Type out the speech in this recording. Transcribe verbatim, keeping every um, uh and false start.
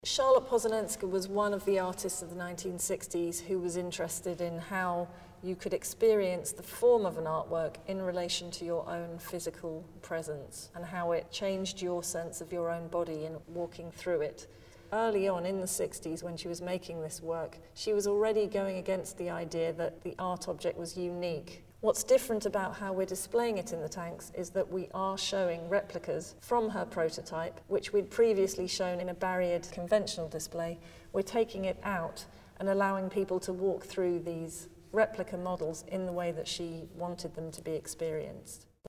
Charlotte Pozanenska was one of the artists of the nineteen sixties who was interested in how you could experience the form of an artwork in relation to your own physical presence and how it changed your sense of your own body in walking through it. Early on in the sixties, when she was making this work, she was already going against the idea that the art object was unique. What's different about how we're displaying it in the tanks is that we are showing replicas from her prototype, which we'd previously shown in a barriered conventional display. We're taking it out and allowing people to walk through these replica models in the way that she wanted them to be experienced.